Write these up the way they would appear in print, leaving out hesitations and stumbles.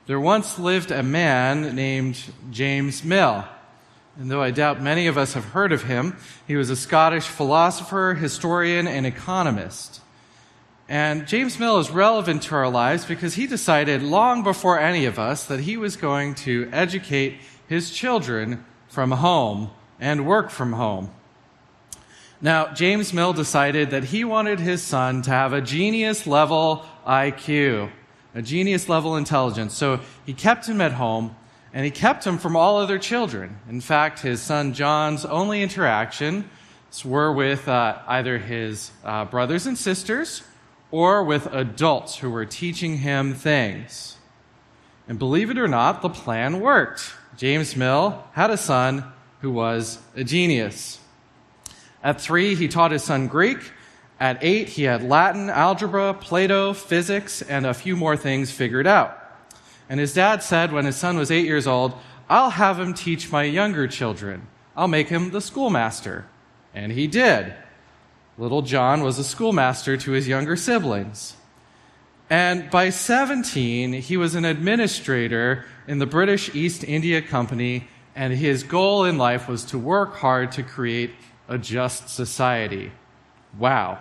There once lived a man named James Mill. And though I doubt many of us have heard of him, he was a Scottish philosopher, historian, and economist. And James Mill is relevant to our lives because he decided long before any of us that he was going to educate his children from home and work from home. Now, James Mill decided that he wanted his son to have a genius-level IQ, a genius-level intelligence. So he kept him at home, and he kept him from all other children. In fact, his son John's only interactions were with either his brothers and sisters or with adults who were teaching him things. And believe it or not, the plan worked. James Mill had a son who was a genius. At 3, he taught his son Greek. At 8, he had Latin, algebra, Plato, physics, and a few more things figured out. And his dad said when his son was 8 years old, "I'll have him teach my younger children. I'll make him the schoolmaster." And he did. Little John was a schoolmaster to his younger siblings. And by 17, he was an administrator in the British East India Company, and his goal in life was to work hard to create a just society. Wow.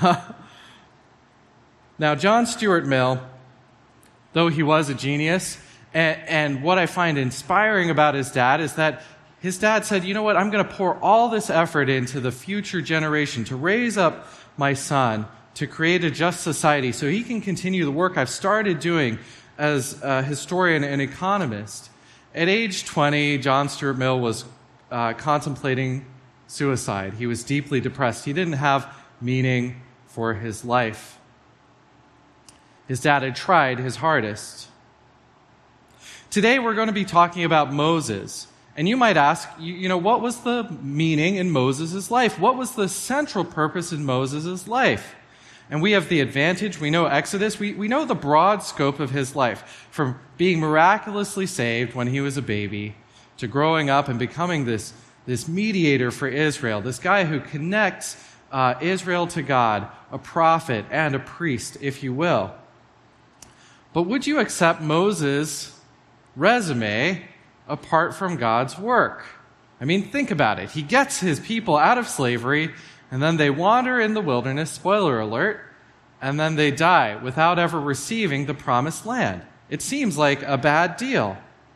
Now, John Stuart Mill, though he was a genius, and what I find inspiring about his dad is that his dad said, you know what, I'm going to pour all this effort into the future generation to raise up my son to create a just society so he can continue the work I've started doing as a historian and economist. At age 20, John Stuart Mill was contemplating suicide. He was deeply depressed. He didn't have meaning for his life. His dad had tried his hardest. Today we're going to be talking about Moses. And you might ask, what was the meaning in Moses' life? What was the central purpose in Moses' life? And we have the advantage. We know Exodus. We know the broad scope of his life, from being miraculously saved when he was a baby to growing up and becoming this mediator for Israel, this guy who connects Israel to God, a prophet and a priest, if you will. But would you accept Moses' resume apart from God's work? I mean, think about it. He gets his people out of slavery, and then they wander in the wilderness, spoiler alert, and then they die without ever receiving the promised land. It seems like a bad deal.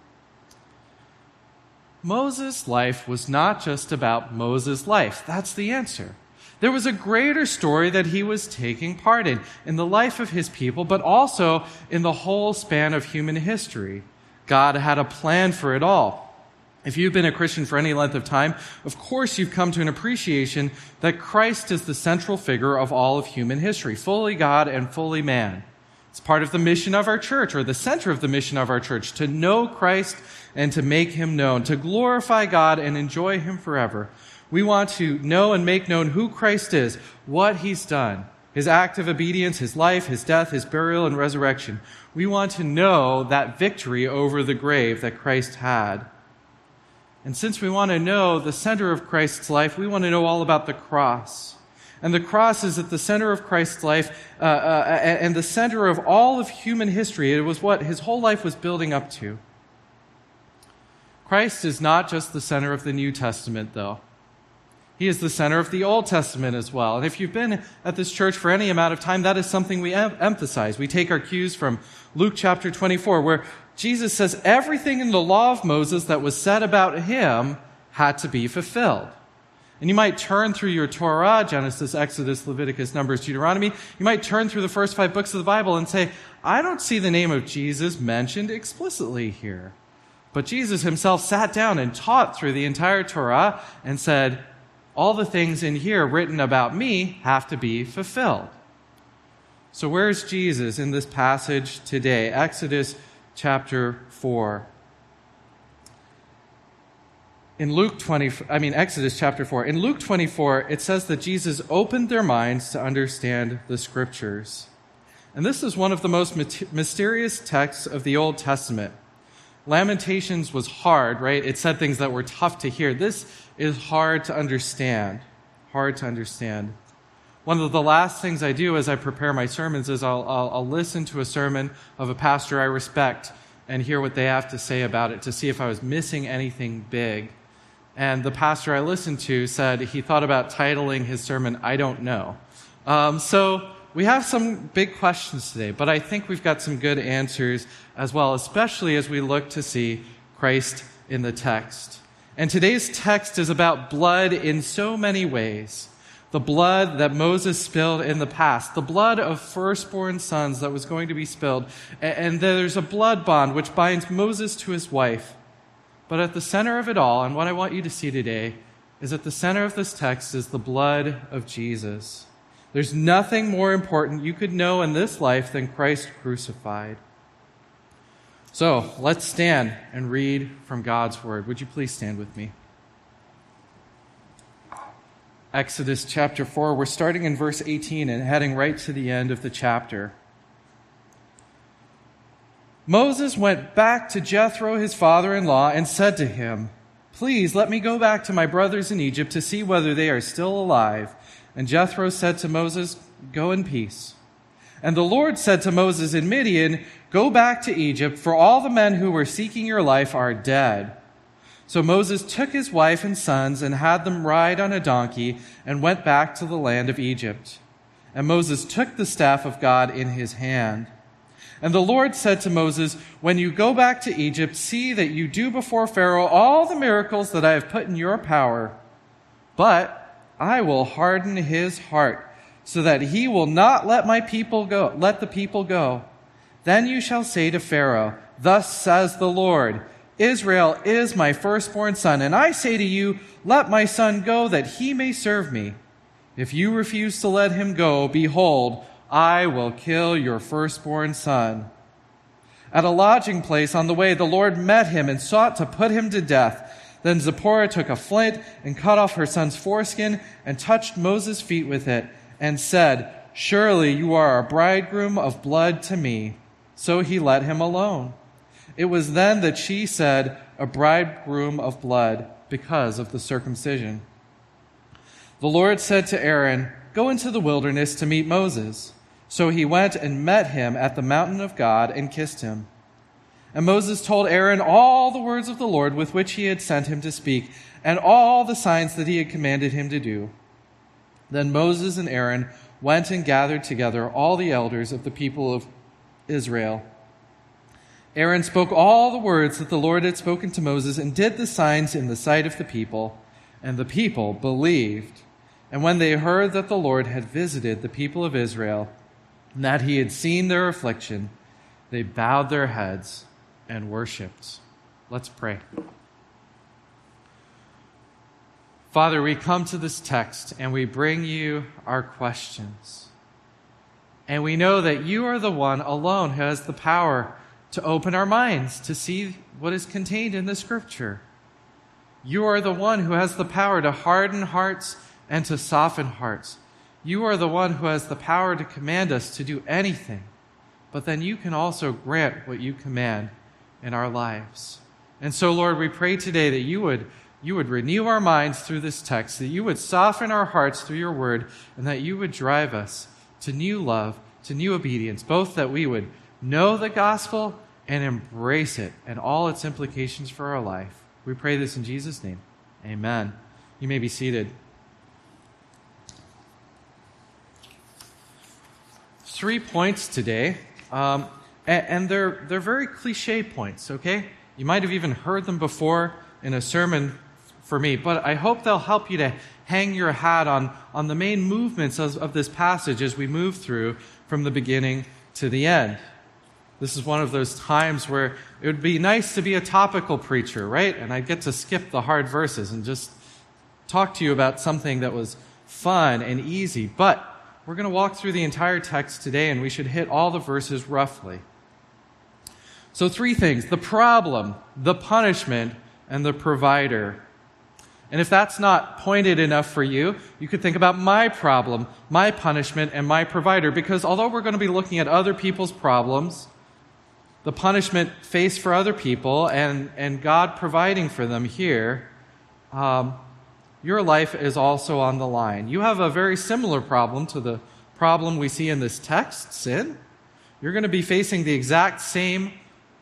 Moses' life was not just about Moses' life. That's the answer. There was a greater story that he was taking part in the life of his people, but also in the whole span of human history. God had a plan for it all. If you've been a Christian for any length of time, of course you've come to an appreciation that Christ is the central figure of all of human history, fully God and fully man. It's part of the mission of our church, or the center of the mission of our church, to know Christ and to make him known, to glorify God and enjoy him forever. We want to know and make known who Christ is, what he's done, his act of obedience, his life, his death, his burial, and resurrection. We want to know that victory over the grave that Christ had. And since we want to know the center of Christ's life, we want to know all about the cross. And the cross is at the center of Christ's life and the center of all of human history. It was what his whole life was building up to. Christ is not just the center of the New Testament, though. He is the center of the Old Testament as well. And if you've been at this church for any amount of time, that is something we emphasize. We take our cues from Luke chapter 24, where Jesus says everything in the law of Moses that was said about him had to be fulfilled. And you might turn through your Torah, Genesis, Exodus, Leviticus, Numbers, Deuteronomy. You might turn through the first 5 books of the Bible and say, I don't see the name of Jesus mentioned explicitly here. But Jesus himself sat down and taught through the entire Torah and said, all the things in here written about me have to be fulfilled. So where's Jesus in this passage today? Exodus chapter 4. Exodus chapter 4. In Luke 24, it says that Jesus opened their minds to understand the Scriptures. And this is one of the most mysterious texts of the Old Testament. Lamentations was hard, right? It said things that were tough to hear. This is hard to understand. Hard to understand. One of the last things I do as I prepare my sermons is I'll listen to a sermon of a pastor I respect and hear what they have to say about it to see if I was missing anything big. And the pastor I listened to said he thought about titling his sermon, I Don't Know. So we have some big questions today, but I think we've got some good answers as well, especially as we look to see Christ in the text. And today's text is about blood in so many ways. The blood that Moses spilled in the past, the blood of firstborn sons that was going to be spilled. And there's a blood bond which binds Moses to his wife. But at the center of it all, and what I want you to see today, is at the center of this text is the blood of Jesus. There's nothing more important you could know in this life than Christ crucified. So let's stand and read from God's word. Would you please stand with me? Exodus chapter 4, we're starting in verse 18 and heading right to the end of the chapter. Moses went back to Jethro, his father-in-law, and said to him, "Please let me go back to my brothers in Egypt to see whether they are still alive." And Jethro said to Moses, "Go in peace." And the Lord said to Moses in Midian, "Go back to Egypt, for all the men who were seeking your life are dead." So Moses took his wife and sons and had them ride on a donkey and went back to the land of Egypt. And Moses took the staff of God in his hand. And the Lord said to Moses, "When you go back to Egypt, see that you do before Pharaoh all the miracles that I have put in your power. But I will harden his heart, so that he will not let the people go. Then you shall say to Pharaoh, 'Thus says the Lord, Israel is my firstborn son, and I say to you, let my son go that he may serve me. If you refuse to let him go, behold, I will kill your firstborn son.' At a lodging place on the way, the Lord met him and sought to put him to death. Then Zipporah took a flint and cut off her son's foreskin and touched Moses' feet with it and said, 'Surely you are a bridegroom of blood to me.' So he let him alone. It was then that she said, 'A bridegroom of blood,' because of the circumcision. The Lord said to Aaron, 'Go into the wilderness to meet Moses.' So he went and met him at the mountain of God and kissed him. And Moses told Aaron all the words of the Lord with which he had sent him to speak, and all the signs that he had commanded him to do. Then Moses and Aaron went and gathered together all the elders of the people of Israel. Aaron spoke all the words that the Lord had spoken to Moses and did the signs in the sight of the people, and the people believed. And when they heard that the Lord had visited the people of Israel, and that he had seen their affliction, they bowed their heads and worshipped. Let's pray. Father, we come to this text and we bring you our questions. And we know that you are the one alone who has the power to open our minds to see what is contained in the Scripture. You are the one who has the power to harden hearts and to soften hearts. You are the one who has the power to command us to do anything. But then you can also grant what you command in our lives. And so, Lord, we pray today that you would renew our minds through this text, that you would soften our hearts through your word, and that you would drive us to new love, to new obedience, both that we would know the gospel and embrace it and all its implications for our life. We pray this in Jesus' name. Amen. You may be seated. 3 points today, and they're very cliche points, okay? You might have even heard them before in a sermon for me, but I hope they'll help you to hang your hat on the main movements of this passage as we move through from the beginning to the end. This is one of those times where it would be nice to be a topical preacher, right? And I'd get to skip the hard verses and just talk to you about something that was fun and easy. But we're going to walk through the entire text today, and we should hit all the verses roughly. So 3 things: the problem, the punishment, and the provider. And if that's not pointed enough for you, you could think about my problem, my punishment, and my provider. Because although we're going to be looking at other people's problems, the punishment faced for other people, and God providing for them here, your life is also on the line. You have a very similar problem to the problem we see in this text, sin. You're going to be facing the exact same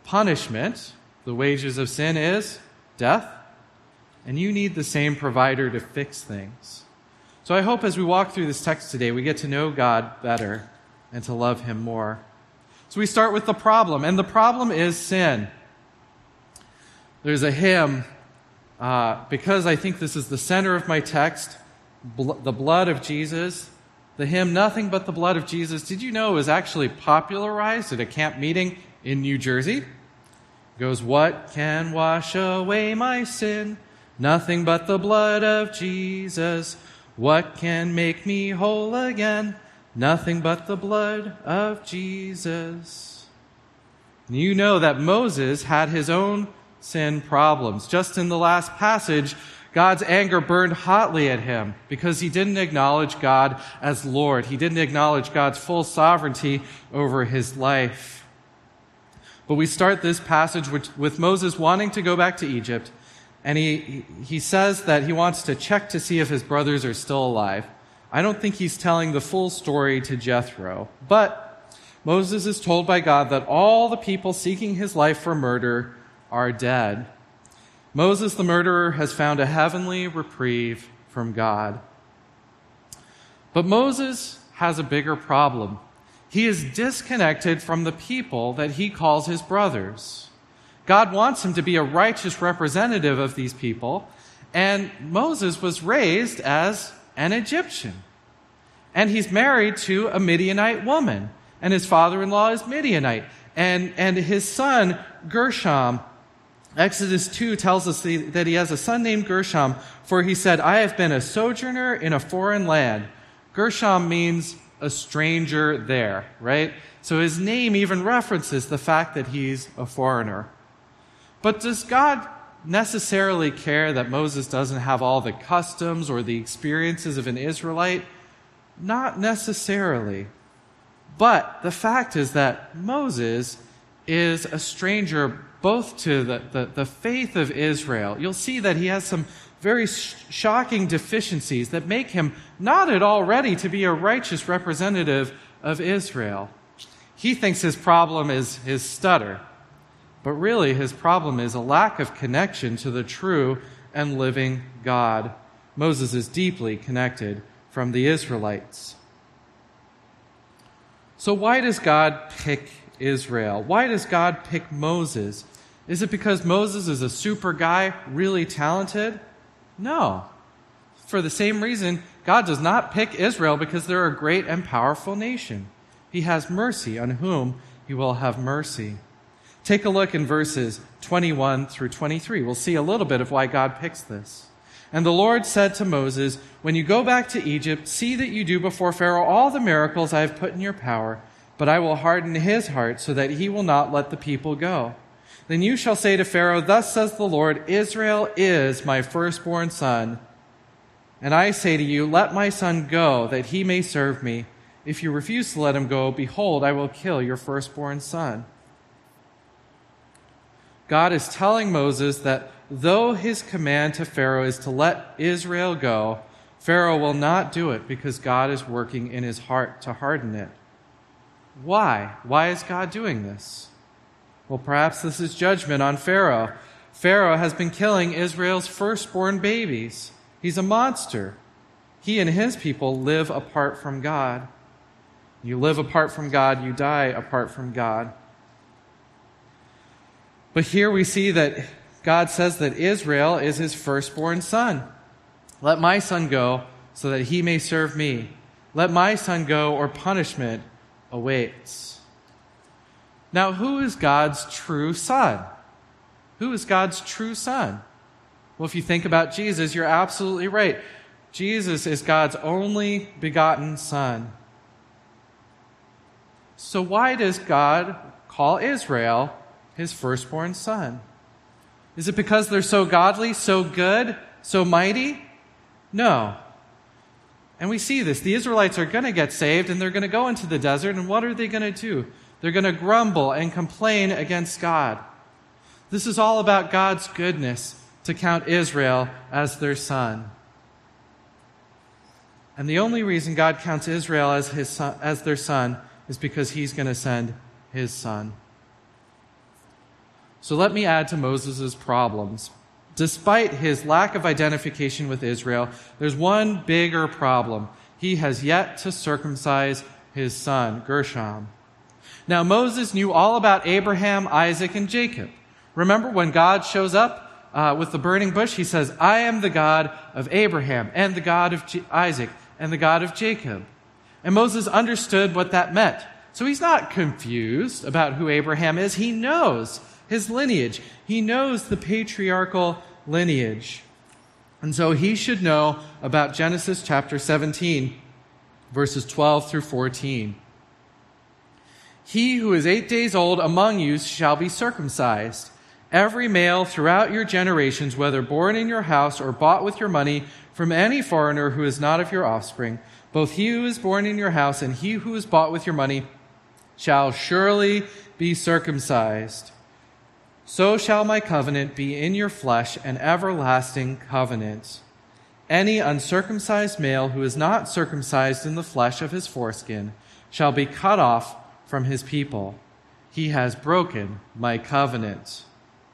punishment. The wages of sin is death. And you need the same provider to fix things. So I hope as we walk through this text today, we get to know God better and to love him more. So we start with the problem, and the problem is sin. There's a hymn, because I think this is the center of my text, the blood of Jesus. The hymn, Nothing But the Blood of Jesus, did you know it was actually popularized at a camp meeting in New Jersey? It goes, what can wash away my sin? Nothing but the blood of Jesus. What can make me whole again? Nothing but the blood of Jesus. You know that Moses had his own sin problems. Just in the last passage, God's anger burned hotly at him because he didn't acknowledge God as Lord. He didn't acknowledge God's full sovereignty over his life. But we start this passage with Moses wanting to go back to Egypt, and he says that he wants to check to see if his brothers are still alive. I don't think he's telling the full story to Jethro, but Moses is told by God that all the people seeking his life for murder are dead. Moses, the murderer, has found a heavenly reprieve from God. But Moses has a bigger problem. He is disconnected from the people that he calls his brothers. God wants him to be a righteous representative of these people, and Moses was raised as an Egyptian. And he's married to a Midianite woman, and his father-in-law is Midianite. And his son, Gershom, Exodus 2 tells us that he has a son named Gershom, for he said, I have been a sojourner in a foreign land. Gershom means a stranger there, right? So his name even references the fact that he's a foreigner. But does God necessarily care that Moses doesn't have all the customs or the experiences of an Israelite? Not necessarily. But the fact is that Moses is a stranger both to the faith of Israel. You'll see that he has some very shocking deficiencies that make him not at all ready to be a righteous representative of Israel. He thinks his problem is his stutter, but really his problem is a lack of connection to the true and living God. Moses is deeply connected from the Israelites. So why does God pick Israel? Why does God pick Moses? Is it because Moses is a super guy, really talented? No. For the same reason, God does not pick Israel because they're a great and powerful nation. He has mercy on whom he will have mercy. Take a look in verses 21 through 23. We'll see a little bit of why God picks this. And the Lord said to Moses, when you go back to Egypt, see that you do before Pharaoh all the miracles I have put in your power, but I will harden his heart so that he will not let the people go. Then you shall say to Pharaoh, thus says the Lord, Israel is my firstborn son. And I say to you, let my son go, that he may serve me. If you refuse to let him go, behold, I will kill your firstborn son. God is telling Moses that though his command to Pharaoh is to let Israel go, Pharaoh will not do it because God is working in his heart to harden it. Why? Why is God doing this? Well, perhaps this is judgment on Pharaoh. Pharaoh has been killing Israel's firstborn babies. He's a monster. He and his people live apart from God. You live apart from God, you die apart from God. But here we see that God says that Israel is his firstborn son. Let my son go so that he may serve me. Let my son go or punishment awaits. Now, who is God's true son? Who is God's true son? Well, if you think about Jesus, you're absolutely right. Jesus is God's only begotten son. So why does God call Israel his firstborn son? Is it because they're so godly, so good, so mighty? No. And we see this. The Israelites are going to get saved, and they're going to go into the desert, and what are they going to do? They're going to grumble and complain against God. This is all about God's goodness to count Israel as their son. And the only reason God counts Israel as his son, as their son, is because he's going to send his son. So let me add to Moses' problems. Despite his lack of identification with Israel, there's one bigger problem. He has yet to circumcise his son, Gershom. Now, Moses knew all about Abraham, Isaac, and Jacob. Remember when God shows up with the burning bush? He says, I am the God of Abraham, and the God of Isaac, and the God of Jacob. And Moses understood what that meant. So he's not confused about who Abraham is. He knows his lineage. He knows the patriarchal lineage. And so he should know about Genesis chapter 17, verses 12 through 14. He who is 8 days old among you shall be circumcised. Every male throughout your generations, whether born in your house or bought with your money from any foreigner who is not of your offspring, both he who is born in your house and he who is bought with your money shall surely be circumcised. So shall my covenant be in your flesh, an everlasting covenant. Any uncircumcised male who is not circumcised in the flesh of his foreskin shall be cut off from his people. He has broken my covenant.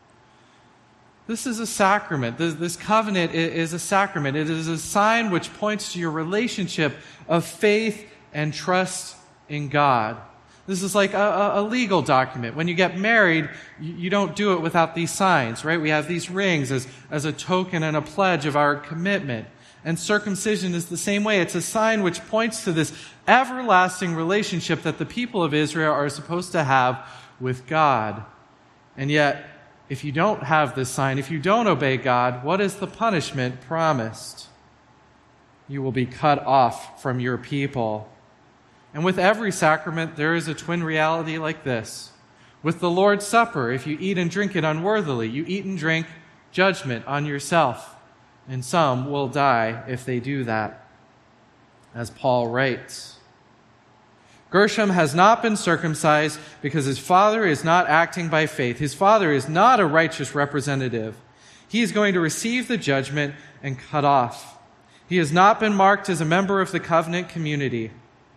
This is a sacrament. This covenant is a sacrament. It is a sign which points to your relationship of faith and trust in God. This is like a legal document. When you get married, you don't do it without these signs, right? We have these rings as a token and a pledge of our commitment. And circumcision is the same way. It's a sign which points to this everlasting relationship that the people of Israel are supposed to have with God. And yet, if you don't have this sign, if you don't obey God, what is the punishment promised? You will be cut off from your people. And with every sacrament, there is a twin reality like this. With the Lord's Supper, if you eat and drink it unworthily, you eat and drink judgment on yourself. And some will die if they do that, as Paul writes. Gershom has not been circumcised because his father is not acting by faith. His father is not a righteous representative. He is going to receive the judgment and cut off. He has not been marked as a member of the covenant community.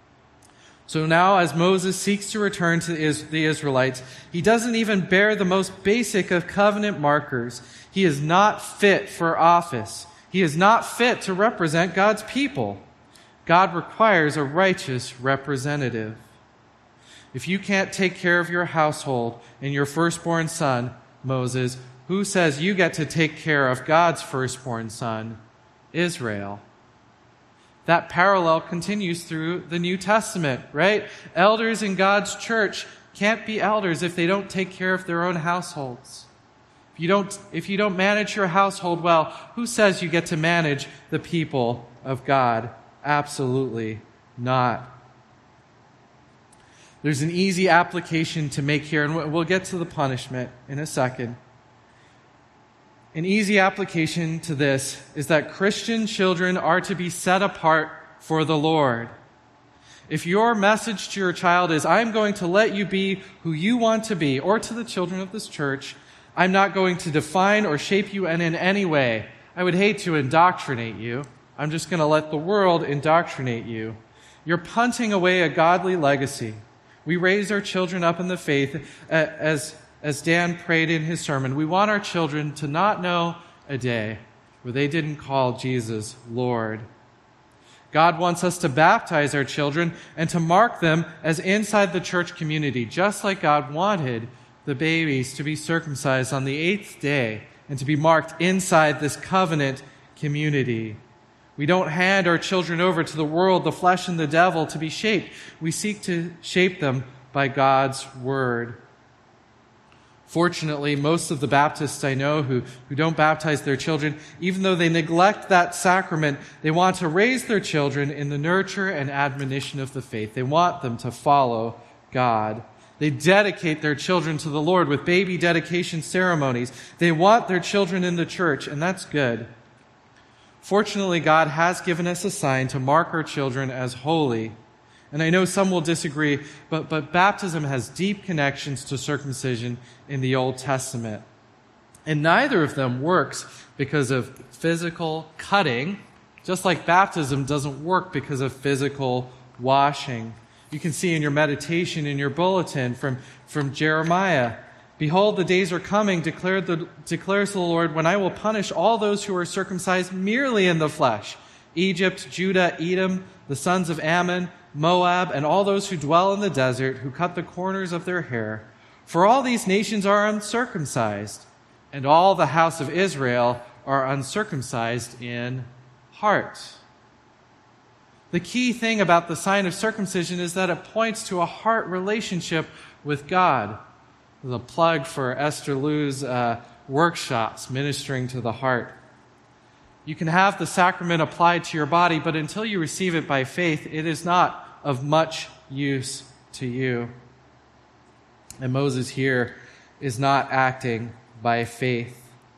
So now, as Moses seeks to return to the Israelites, he doesn't even bear the most basic of covenant markers. He is not fit for office. He is not fit to represent God's people. God requires a righteous representative. If you can't take care of your household and your firstborn son, Moses, who says you get to take care of God's firstborn son, Israel? That parallel continues through the New Testament, right? Elders in God's church can't be elders if they don't take care of their own households. If you don't manage your household well, who says you get to manage the people of God? Absolutely not. There's an easy application to make here, and we'll get to the punishment in a second. An easy application to this is that Christian children are to be set apart for the Lord. If your message to your child is, I'm going to let you be who you want to be, or to the children of this church, I'm not going to define or shape you in any way. I would hate to indoctrinate you. I'm just going to let the world indoctrinate you. You're punting away a godly legacy. We raise our children up in the faith, as Dan prayed in his sermon. We want our children to not know a day where they didn't call Jesus Lord. God wants us to baptize our children and to mark them as inside the church community, just like God wanted the babies to be circumcised on the 8th day and to be marked inside this covenant community. We don't hand our children over to the world, the flesh, and the devil to be shaped. We seek to shape them by God's word. Fortunately, most of the Baptists I know who don't baptize their children, even though they neglect that sacrament, they want to raise their children in the nurture and admonition of the faith. They want them to follow God. They dedicate their children to the Lord with baby dedication ceremonies. They want their children in the church, and that's good. Fortunately, God has given us a sign to mark our children as holy. And I know some will disagree, but baptism has deep connections to circumcision in the Old Testament. And neither of them works because of physical cutting, just like baptism doesn't work because of physical washing. You can see in your meditation in your bulletin from Jeremiah, Behold, the days are coming, declares the Lord, when I will punish all those who are circumcised merely in the flesh, Egypt, Judah, Edom, the sons of Ammon, Moab, and all those who dwell in the desert, who cut the corners of their hair. For all these nations are uncircumcised, and all the house of Israel are uncircumcised in heart. The key thing about the sign of circumcision is that it points to a heart relationship with God. The plug for Esther Lou's workshops, Ministering to the Heart. You can have the sacrament applied to your body, but until you receive it by faith, it is not of much use to you. And Moses here is not acting by faith.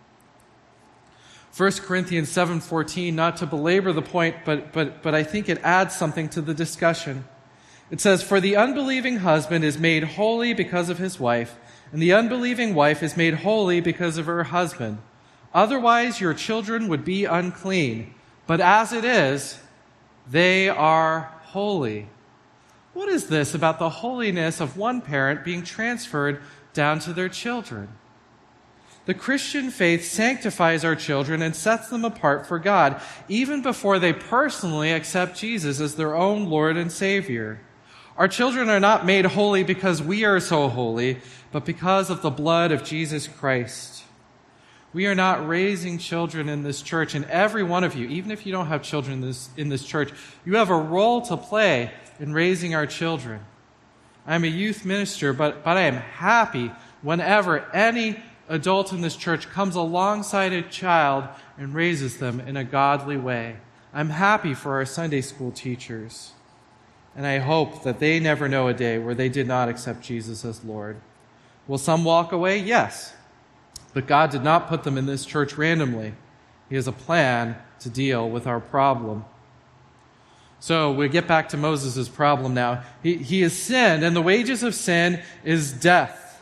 1 Corinthians 7:14, not to belabor the point, but I think it adds something to the discussion. It says, "For the unbelieving husband is made holy because of his wife, and the unbelieving wife is made holy because of her husband. Otherwise your children would be unclean, but as it is, they are holy." What is this about the holiness of one parent being transferred down to their children? The Christian faith sanctifies our children and sets them apart for God, even before they personally accept Jesus as their own Lord and Savior. Our children are not made holy because we are so holy, but because of the blood of Jesus Christ. We are not raising children in this church, and every one of you, even if you don't have children in this church, you have a role to play in raising our children. I'm a youth minister, but I am happy whenever any adult in this church comes alongside a child and raises them in a godly way. I'm happy for our Sunday school teachers, and I hope that they never know a day where they did not accept Jesus as Lord. Will some walk away? Yes. But God did not put them in this church randomly. He has a plan to deal with our problem. So we get back to Moses' problem now. He has sinned, and the wages of sin is death.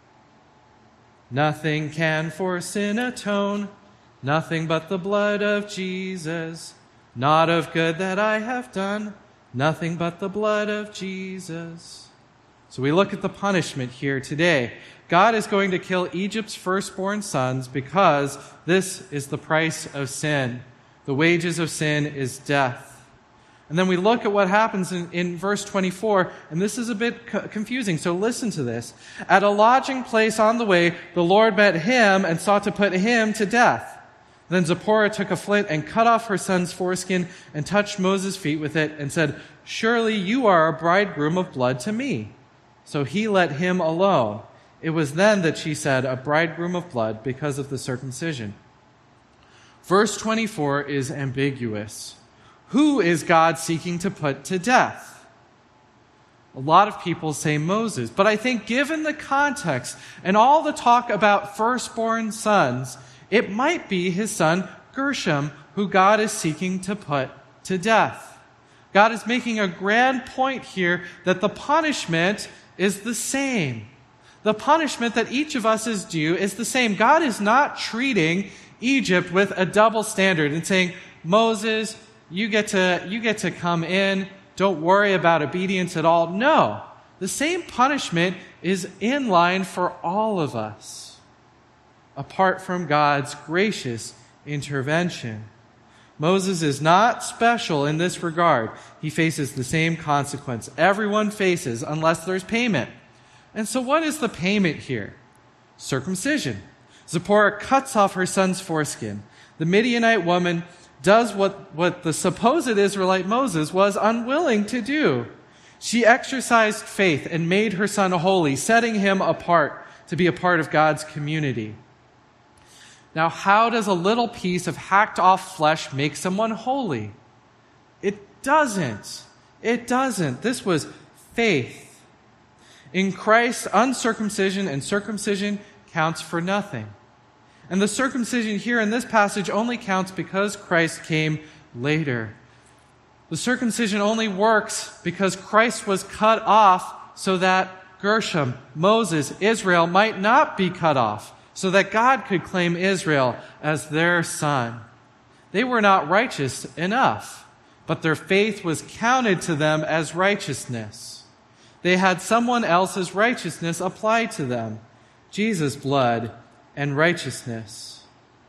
Nothing can for sin atone, nothing but the blood of Jesus. Not of good that I have done, nothing but the blood of Jesus. So we look at the punishment here today. God is going to kill Egypt's firstborn sons because this is the price of sin. The wages of sin is death. And then we look at what happens in verse 24, and this is a bit confusing, so listen to this. At a lodging place on the way, the Lord met him and sought to put him to death. Then Zipporah took a flint and cut off her son's foreskin and touched Moses' feet with it and said, "Surely you are a bridegroom of blood to me." So he let him alone. It was then that she said, "A bridegroom of blood," because of the circumcision. Verse 24 is ambiguous. Who is God seeking to put to death? A lot of people say Moses, but I think given the context and all the talk about firstborn sons, it might be his son Gershom who God is seeking to put to death. God is making a grand point here that the punishment is the same. The punishment that each of us is due is the same. God is not treating Egypt with a double standard and saying, "Moses, you get to come in. Don't worry about obedience at all." No, the same punishment is in line for all of us, apart from God's gracious intervention. Moses is not special in this regard. He faces the same consequence everyone faces unless there's payment. And so what is the payment here? Circumcision. Zipporah cuts off her son's foreskin. The Midianite woman does what the supposed Israelite Moses was unwilling to do. She exercised faith and made her son holy, setting him apart to be a part of God's community. Now, how does a little piece of hacked off flesh make someone holy? It doesn't. It doesn't. This was faith. In Christ, uncircumcision and circumcision counts for nothing. And the circumcision here in this passage only counts because Christ came later. The circumcision only works because Christ was cut off so that Gershom, Moses, Israel might not be cut off, so that God could claim Israel as their son. They were not righteous enough, but their faith was counted to them as righteousness. They had someone else's righteousness applied to them. Jesus' blood and righteousness.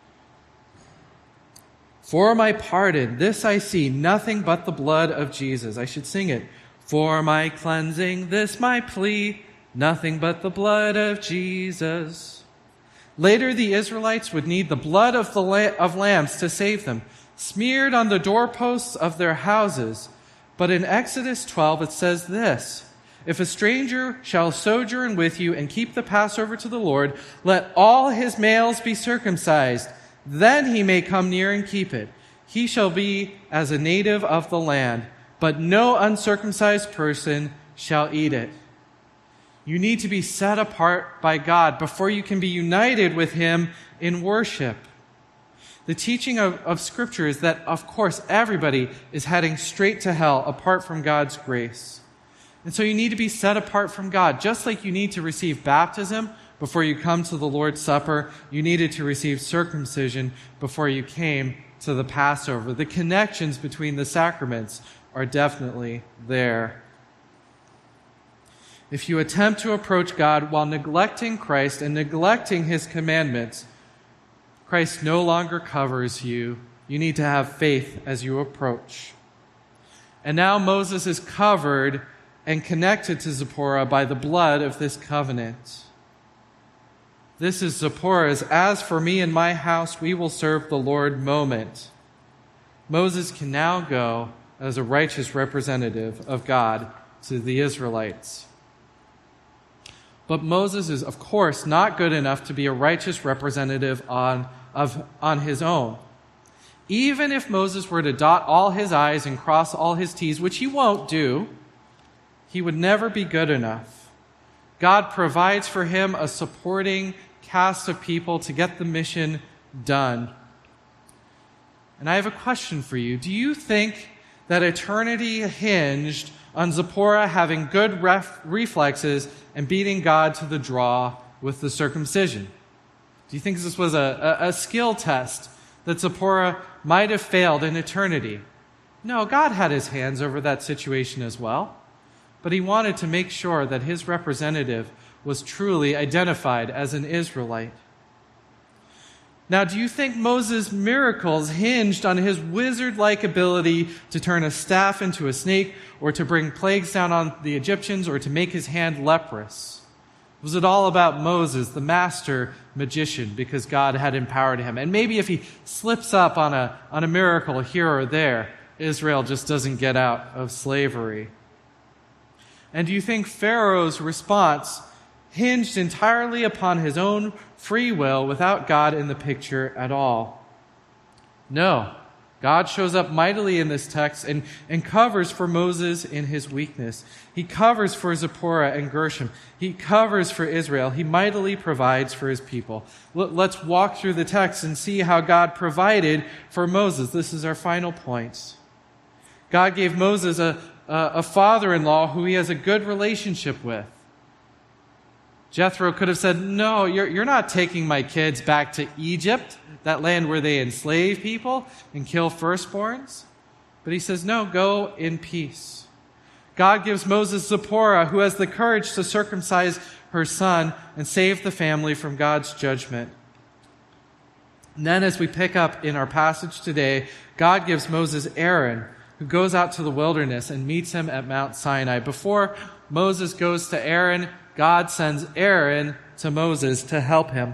For my pardon, this I see, nothing but the blood of Jesus. I should sing it. For my cleansing, this my plea, nothing but the blood of Jesus. Later, the Israelites would need the blood of lambs to save them, smeared on the doorposts of their houses. But in Exodus 12, it says this: if a stranger shall sojourn with you and keep the Passover to the Lord, let all his males be circumcised. Then he may come near and keep it. He shall be as a native of the land, but no uncircumcised person shall eat it. You need to be set apart by God before you can be united with him in worship. The teaching of Scripture is that, of course, everybody is heading straight to hell apart from God's grace. And so you need to be set apart from God. Just like you need to receive baptism before you come to the Lord's Supper, you needed to receive circumcision before you came to the Passover. The connections between the sacraments are definitely there. If you attempt to approach God while neglecting Christ and neglecting his commandments, Christ no longer covers you. You need to have faith as you approach. And now Moses is covered and connected to Zipporah by the blood of this covenant. This is Zipporah's "as for me and my house, we will serve the Lord" moment. Moses can now go as a righteous representative of God to the Israelites. But Moses is, of course, not good enough to be a righteous representative on his own. Even if Moses were to dot all his I's and cross all his T's, which he won't do, he would never be good enough. God provides for him a supporting cast of people to get the mission done. And I have a question for you. Do you think that eternity hinged on Zipporah having good reflexes and beating God to the draw with the circumcision? Do you think this was a skill test that Zipporah might have failed in eternity? No, God had his hands over that situation as well. But he wanted to make sure that his representative was truly identified as an Israelite. Now, do you think Moses' miracles hinged on his wizard-like ability to turn a staff into a snake, or to bring plagues down on the Egyptians, or to make his hand leprous? Was it all about Moses, the master magician, because God had empowered him? And maybe if he slips up on a miracle here or there, Israel just doesn't get out of slavery. And do you think Pharaoh's response hinged entirely upon his own free will without God in the picture at all? No. God shows up mightily in this text and covers for Moses in his weakness. He covers for Zipporah and Gershom. He covers for Israel. He mightily provides for his people. Let's walk through the text and see how God provided for Moses. This is our final point. God gave Moses a father-in-law who he has a good relationship with. Jethro could have said, "No, you're not taking my kids back to Egypt, that land where they enslave people and kill firstborns." But he says, "No, go in peace." God gives Moses Zipporah, who has the courage to circumcise her son and save the family from God's judgment. And then as we pick up in our passage today, God gives Moses Aaron, who goes out to the wilderness and meets him at Mount Sinai. Before Moses goes to Aaron, God sends Aaron to Moses to help him.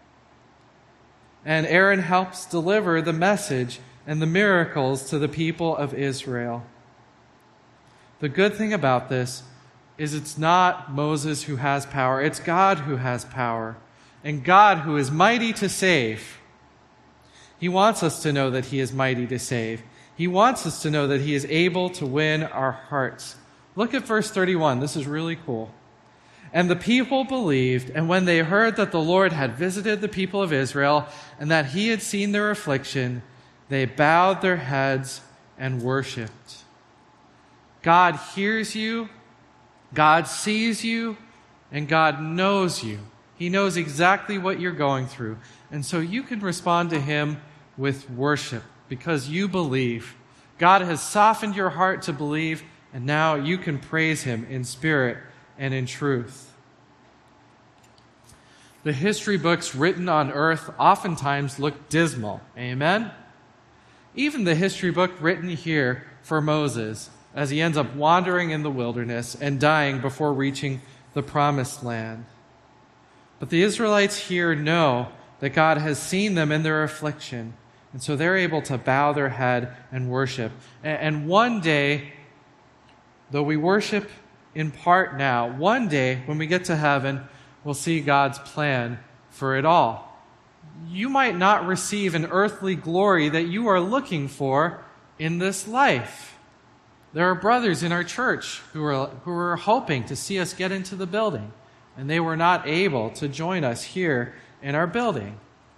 And Aaron helps deliver the message and the miracles to the people of Israel. The good thing about this is it's not Moses who has power, it's God who has power, and God who is mighty to save. He wants us to know that he is mighty to save. He wants us to know that he is able to win our hearts. Look at verse 31. This is really cool. And the people believed, and when they heard that the Lord had visited the people of Israel and that he had seen their affliction, they bowed their heads and worshiped. God hears you, God sees you, and God knows you. He knows exactly what you're going through. And so you can respond to him with worship because you believe. God has softened your heart to believe, and now you can praise him in spirit and in truth. The history books written on earth oftentimes look dismal. Amen? Even the history book written here for Moses, as he ends up wandering in the wilderness and dying before reaching the promised land. But the Israelites here know that God has seen them in their affliction, and so they're able to bow their head and worship. And one day, though we worship in part now, one day when we get to heaven, we'll see God's plan for it all. You might not receive an earthly glory that you are looking for in this life. There are brothers in our church who are hoping to see us get into the building, and they were not able to join us here in our building.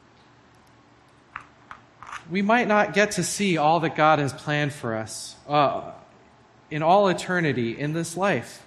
We might not get to see all that God has planned for us in all eternity in this life.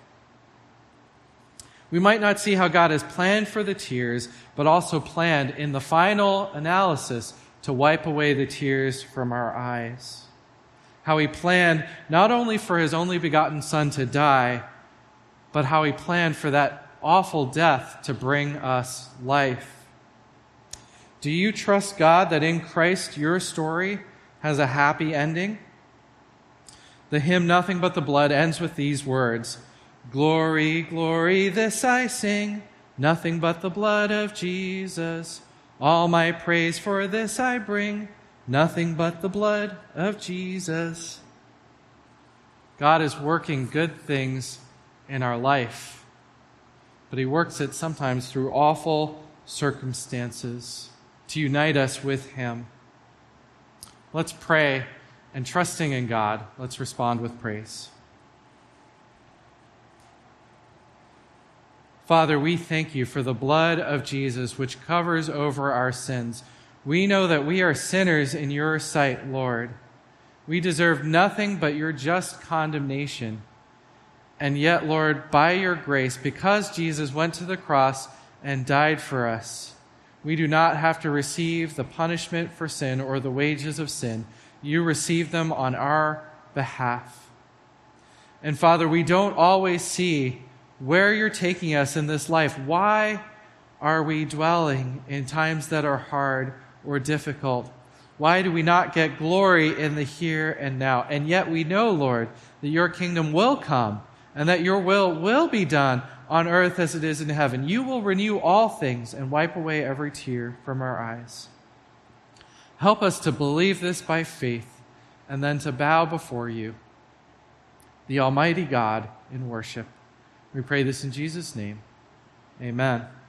We might not see how God has planned for the tears, but also planned in the final analysis to wipe away the tears from our eyes. How he planned not only for his only begotten Son to die, but how he planned for that awful death to bring us life. Do you trust God that in Christ your story has a happy ending? The hymn, Nothing But the Blood, ends with these words, "Glory, glory, this I sing, nothing but the blood of Jesus. All my praise for this I bring, nothing but the blood of Jesus." God is working good things in our life, but he works it sometimes through awful circumstances to unite us with him. Let's pray, and trusting in God, let's respond with praise. Father, we thank you for the blood of Jesus, which covers over our sins. We know that we are sinners in your sight, Lord. We deserve nothing but your just condemnation. And yet, Lord, by your grace, because Jesus went to the cross and died for us, we do not have to receive the punishment for sin or the wages of sin. You receive them on our behalf. And Father, we don't always see where you're taking us in this life. Why are we dwelling in times that are hard or difficult? Why do we not get glory in the here and now? And yet we know, Lord, that your kingdom will come and that your will be done on earth as it is in heaven. You will renew all things and wipe away every tear from our eyes. Help us to believe this by faith and then to bow before you, the Almighty God, in worship. We pray this in Jesus' name. Amen.